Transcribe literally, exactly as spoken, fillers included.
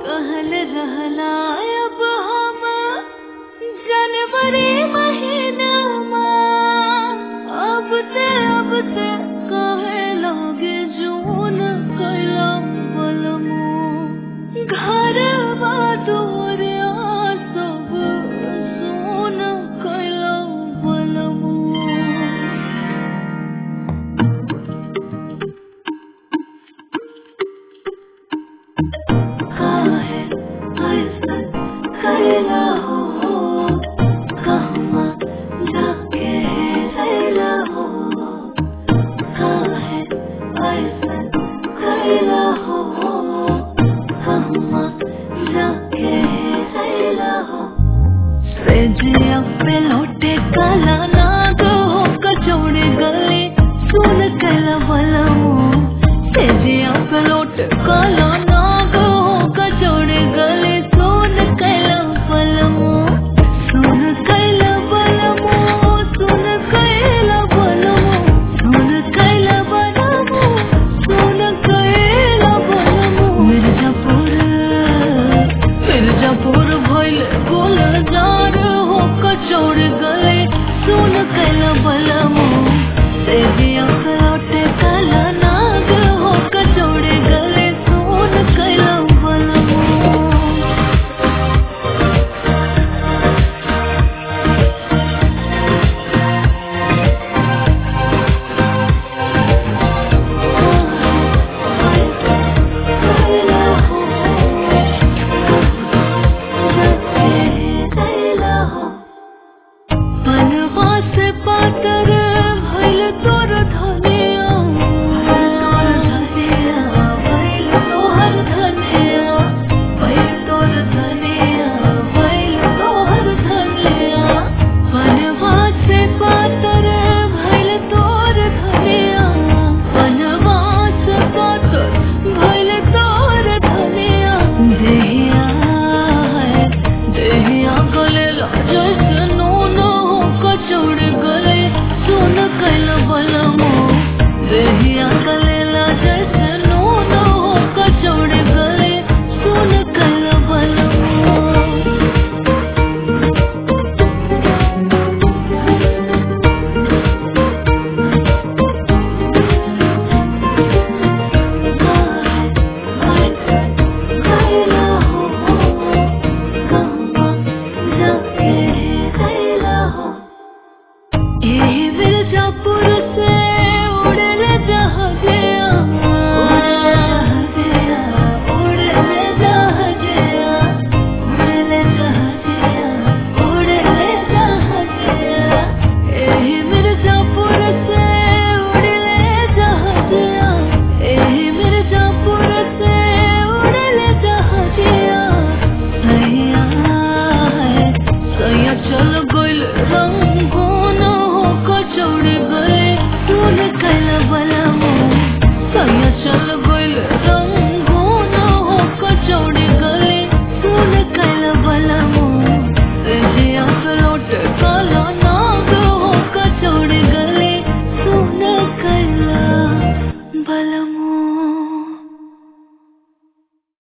कहल रहला अब हम जनवरी महीना अब ते अब ते कहे लगे जून कैला बलमो घर बादुर सब सोन कैला बलमो काहे ऐसा कैला हो कहवा जाके रैला हो काहे ऐसा कैला हो कहवा जाके रैला हो सेजिया पे लौटे काला नाग हो कचौड़े गले सुन कैला बलमो सेजिया पे लौटे काला